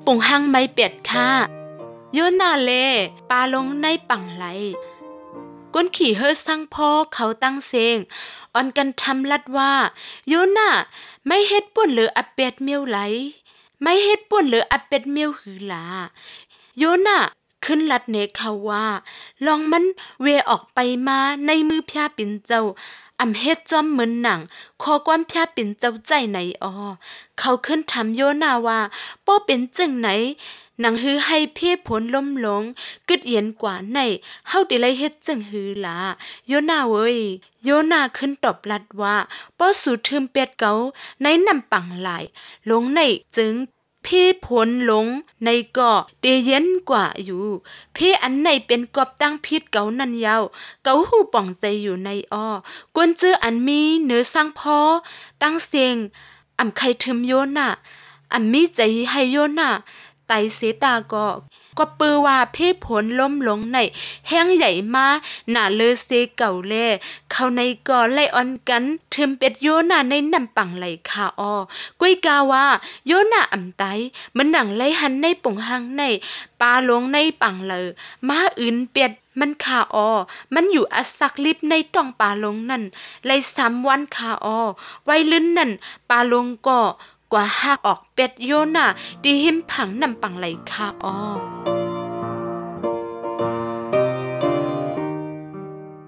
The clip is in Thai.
ปุ่งหังไม่เป็ดค่ะโยนาเลปาลงในปังไหลก้นขี่เฮือสังพ่อเขาตั้งเซงออนกันทำลัดว่าโยนาไม่เฮ็ดป่นหรืออเป็ดเมียวไหลไม่เฮ็ดป่นหรืออเป็ดเมียวหือหลาโยนาขึ้นลัดเนเขาว่าลองมันเวออกไปมาในมือพญาปิ่นเจ้าอำเฮ็ดจอมเหมือนหนังขอความพญาปิ่นเจ้าใจไหนเขาขึ้นถามโยนาว่าป้อเป็นจังไหนหนังฮือให้เพ่ผลล้มหลงกึดเย็นกว่าในเฮาได้ไลเฮ็ดจังฮือล่ะโยนาเว้ยโยนาขึ้นตอบลัดว่าป้อสู่ทึมเป็ดเกาในนำปังหลายลงในจึงพี่ผลหลงในก่อเตเย็นกว่าอยู่พี่อันไหนเป็นกอบตั้งพิษเกานันยาวเกาหูป่องใจอยู่ในกวนเจออันมีเนื้อสร้างพอตั้งเสียงอำใครทึมโยนาอำมีใจให้โยนาไตเสตาก็ปือว่าเพ่ผลล้มหลงในแห้งใหญ่มาหน้าเลอเซเก่าแลเขาในก่อไล่ออนกันทึมเป็ดโยนาในนำปังไหลคากุ้ยกาว่าโยนาอ่ำไตมันหนังไล่หันในป่งหังในปลาลงในปังเลยมาอื่นเป็ดมันคามันอยู่อัสสักลิบในต้องปลาลงนั่นไล่3 วันคาไว้ลื่นนั่นปลาลงก็กว่าหักออกเป็ดโยนาดีหิมผังนำปังไหลคา